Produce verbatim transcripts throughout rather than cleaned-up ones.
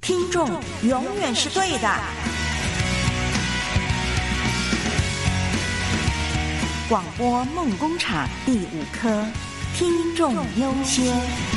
听众永远是对的。广播梦工厂第五科，听众优先。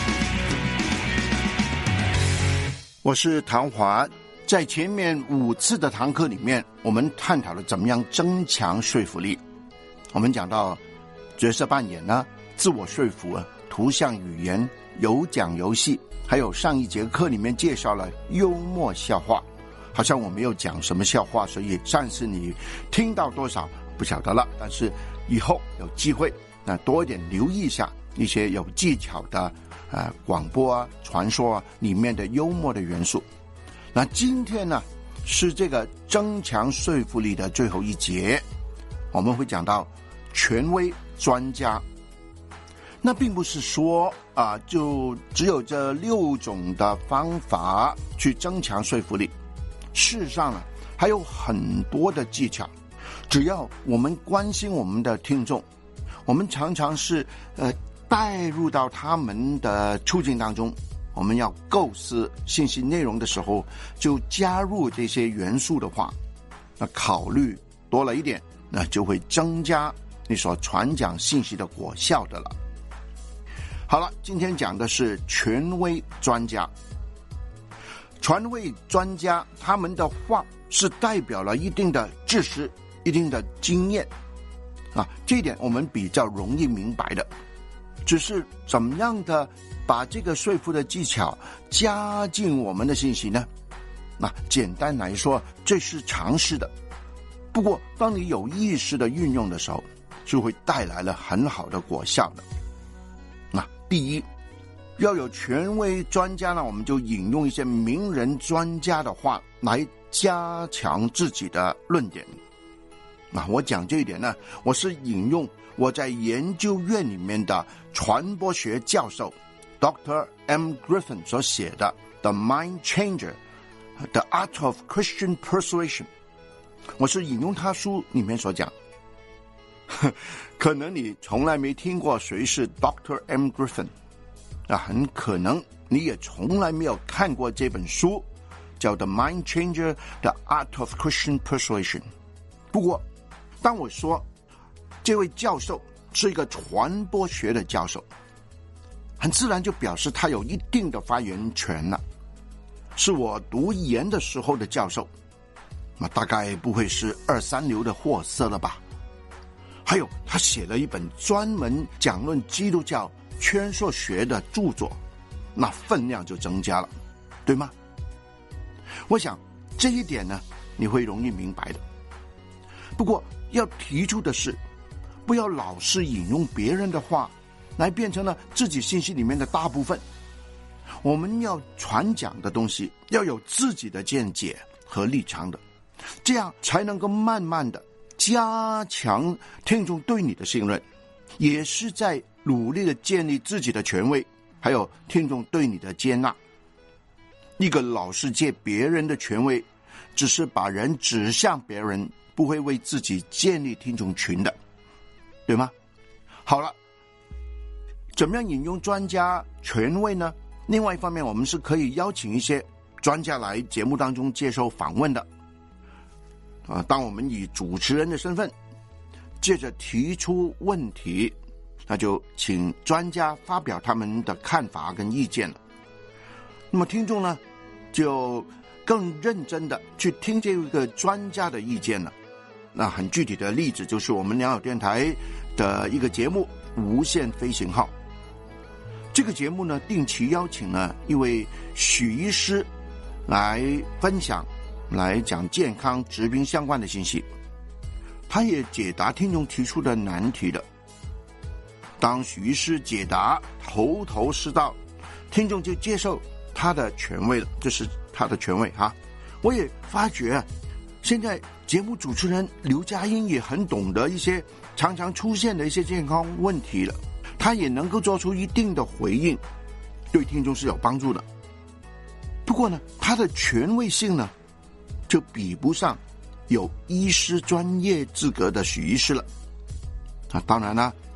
我是唐华，在前面五次的堂课里面，我们探讨了怎么样增强说服力。我们讲到角色扮演呢，自我说服啊，图像语言、有奖游戏，还有上一节课里面介绍了幽默笑话。好像我没有讲什么笑话，所以上次你听到多少不晓得了，但是以后有机会那多一点留意一下一些有技巧的呃广播啊、传说啊里面的幽默的元素。那今天呢是这个增强说服力的最后一节，我们会讲到权威专家。那并不是说啊，就只有这六种的方法去增强说服力。事实上呢，还有很多的技巧。只要我们关心我们的听众，我们常常是呃带入到他们的处境当中，我们要构思信息内容的时候，就加入这些元素的话，那考虑多了一点，那就会增加你所传讲信息的果效的了。好了，今天讲的是权威专家。权威专家他们的话是代表了一定的知识、一定的经验啊，这一点我们比较容易明白的。只是怎么样的把这个说服的技巧加进我们的信息呢？那简单来说，这是常识的。不过当你有意识的运用的时候，就会带来了很好的果效的。那第一，要有权威专家呢，我们就引用一些名人专家的话来加强自己的论点。那我讲这一点呢，我是引用我在研究院里面的传播学教授 Doctor M. Griffin 所写的 The Mind Changer, The Art of Christian Persuasion。 我是引用他书里面所讲。可能你从来没听过谁是 Doctor M. Griffin， 那很可能你也从来没有看过这本书叫 The Mind Changer, The Art of Christian Persuasion。 不过当我说这位教授是一个传播学的教授，很自然就表示他有一定的发言权了。是我读研的时候的教授，那大概不会是二三流的货色了吧。还有他写了一本专门讲论基督教圈说学的著作，那分量就增加了，对吗？我想这一点呢，你会容易明白的。不过要提出的是，不要老是引用别人的话来变成了自己信息里面的大部分。我们要传讲的东西要有自己的见解和立场的，这样才能够慢慢的加强听众对你的信任，也是在努力的建立自己的权威，还有听众对你的接纳。一个老是借别人的权威，只是把人指向别人，不会为自己建立听众群的，对吗？好了，怎么样引用专家权威呢？另外一方面，我们是可以邀请一些专家来节目当中接受访问的。啊，当我们以主持人的身份接着提出问题，那就请专家发表他们的看法跟意见了。那么听众呢，就更认真的去听这个专家的意见了。那很具体的例子就是我们良友电台的一个节目《无限飞行号》。这个节目呢，定期邀请了一位许医师来分享，来讲健康疾病相关的信息。他也解答听众提出的难题的。当许医师解答头头是道，听众就接受他的权威了，这是他的权威哈。我也发觉现在节目主持人刘嘉英也很懂得一些常常出现的一些健康问题了，他也能够做出一定的回应，对听众是有帮助的。不过呢，他的权威性呢，就比不上有医师专业资格的许医师了。啊，当然了，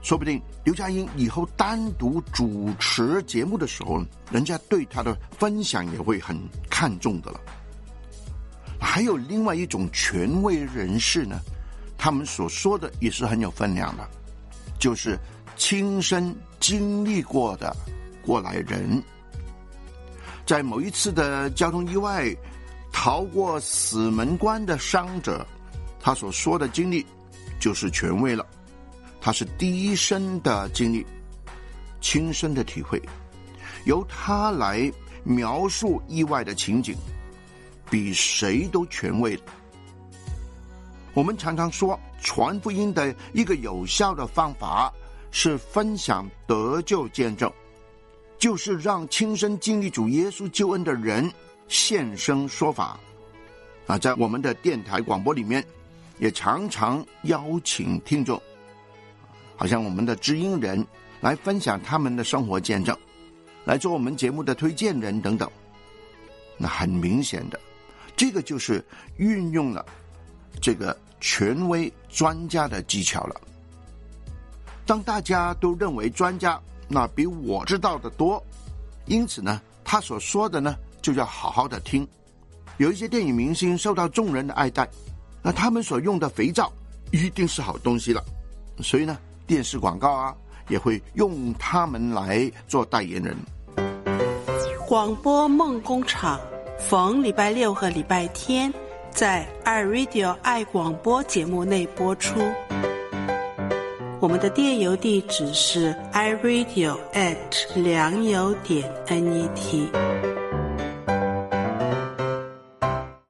说不定刘嘉英以后单独主持节目的时候，人家对他的分享也会很看重的了。还有另外一种权威人士呢，他们所说的也是很有分量的，就是亲身经历过的过来人。在某一次的交通意外逃过死门关的伤者，他所说的经历就是权威了。他是第一身的经历，亲身的体会，由他来描述意外的情景，比谁都权威。我们常常说，传福音的一个有效的方法是分享得救见证，就是让亲身经历主耶稣救恩的人现身说法。啊，在我们的电台广播里面，也常常邀请听众，好像我们的知音人来分享他们的生活见证，来做我们节目的推荐人等等。那很明显的，这个就是运用了这个权威专家的技巧了。当大家都认为专家那比我知道的多，因此呢，他所说的呢就要好好的听。有一些电影明星受到众人的爱戴，那他们所用的肥皂一定是好东西了，所以呢，电视广告啊也会用他们来做代言人。 广播梦工厂逢礼拜六和礼拜天在爱 Radio 爱广播节目内播出。我们的电邮地址是 i radio at 良友点 net。